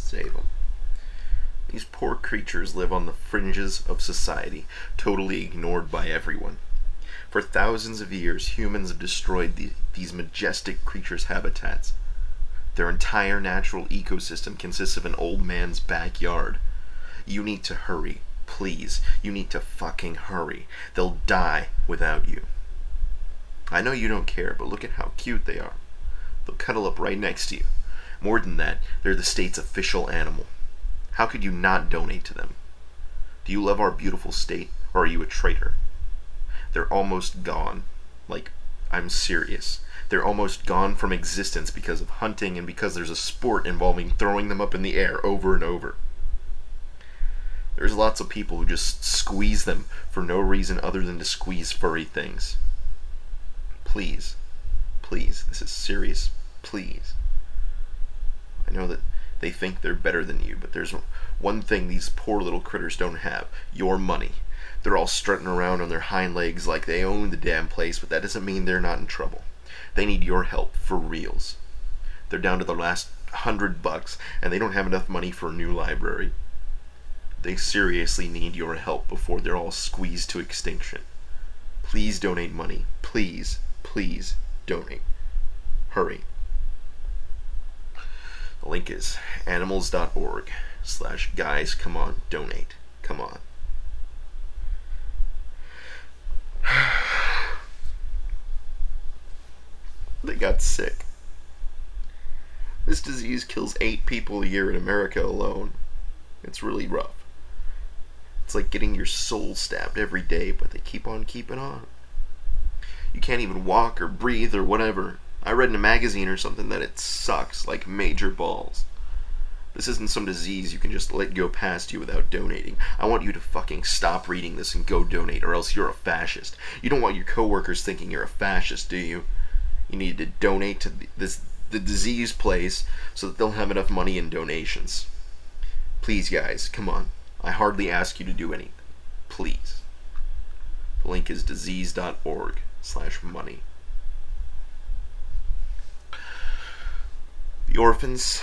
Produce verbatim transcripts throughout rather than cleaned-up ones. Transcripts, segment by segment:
Save them. These poor creatures live on the fringes of society, totally ignored by everyone. For thousands of years, humans have destroyed the, these majestic creatures' habitats. Their entire natural ecosystem consists of an old man's backyard. You need to hurry. Please, you need to fucking hurry. They'll die without you. I know you don't care, but look at how cute they are. They'll cuddle up right next to you. More than that, they're the state's official animal. How could you not donate to them? Do you love our beautiful state, or are you a traitor? They're almost gone. Like, I'm serious. They're almost gone from existence because of hunting and because there's a sport involving throwing them up in the air over and over. There's lots of people who just squeeze them for no reason other than to squeeze furry things. Please, please, this is serious, please. I know that they think they're better than you, but there's one thing these poor little critters don't have: your money. They're all strutting around on their hind legs like they own the damn place, but that doesn't mean they're not in trouble. They need your help, for reals. They're down to their last hundred bucks, and they don't have enough money for a new library. They seriously need your help before they're all squeezed to extinction. Please donate money. Please, please donate. Hurry. The link is animals.org slash guys come on donate. Come on. They got sick. This disease kills eight people a year in America alone. It's really rough. It's like getting your soul stabbed every day, but they keep on keeping on. You can't even walk or breathe or whatever. I read in a magazine or something that it sucks like major balls. This isn't some disease you can just let go past you without donating. I want you to fucking stop reading this and go donate, or else you're a fascist. You don't want your coworkers thinking you're a fascist, do you? You need to donate to this the disease place so that they'll have enough money in donations. Please, guys, come on. I hardly ask you to do anything. Please. The link is disease.org slash money. The orphans,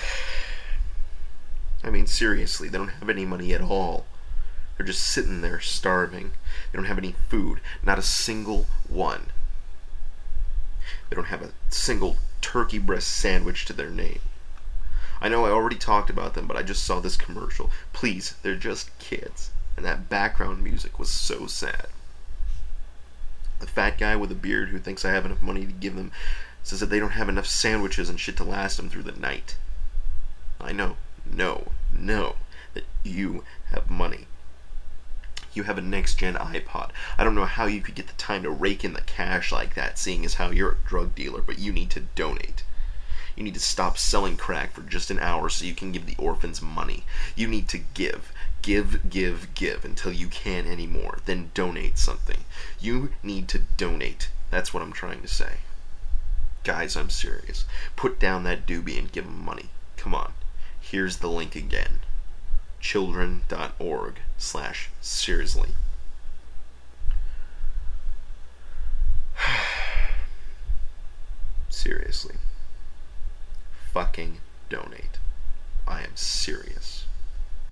I mean, seriously, they don't have any money at all. They're just sitting there starving. They don't have any food. Not a single one. They don't have a single turkey breast sandwich to their name. I know I already talked about them, but I just saw this commercial. Please, they're just kids. And that background music was so sad. The fat guy with a beard who thinks I have enough money to give them says that they don't have enough sandwiches and shit to last them through the night. I know, no, no, that you have money. You have a next-gen iPod. I don't know how you could get the time to rake in the cash like that, seeing as how you're a drug dealer, but you need to donate. You need to stop selling crack for just an hour so you can give the orphans money. You need to give. Give, give, give until you can't anymore. Then donate something. You need to donate. That's what I'm trying to say. Guys, I'm serious. Put down that doobie and give them money. Come on. Here's the link again. Children.org slash seriously. Seriously. Fucking donate. I am serious.